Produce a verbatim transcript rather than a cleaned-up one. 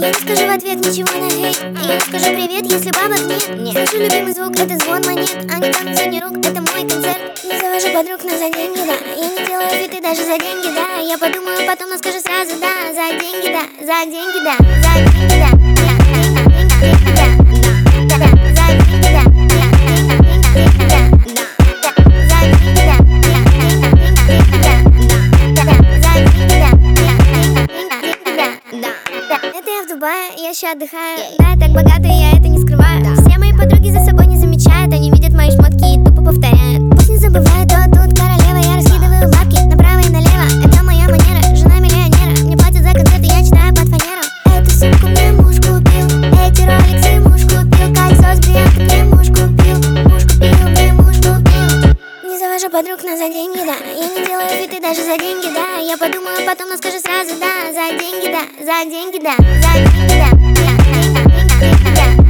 Я не скажу в ответ ничего на хейт. Я не скажу привет, если бабок нет. Нет. Слышу любимый звук, это звон монет, а не танцуй рук, это мой концерт. Не завожу подруг, но за деньги, да. Я не делаю фиты даже за деньги, да. Я подумаю потом, но скажу сразу, да. За деньги, да, за деньги, да. За деньги, да. Это я в Дубае, я еще отдыхаю. Да, я так богата, и я это не скрываю. Все мои подруги за собой не замечают. Они видят мои шмотки и тупо повторяют. Пусть не забывают, то тут королева. Я раскидываю бабки направо и налево. Это моя манера, жена миллионера. Мне платят за концерты, я читаю под фанеру. Эту сумку мне муж купил, эти роликсы муж купил. Кольцо с бриллиантом мне муж купил. Муж купил, мне муж купил. Не завожу подруг, но за деньги, да. Я не делаю фиты даже за деньги, да. Я подумаю потом, но скажу сразу, да. За деньги, да, за деньги, да. За деньги, да.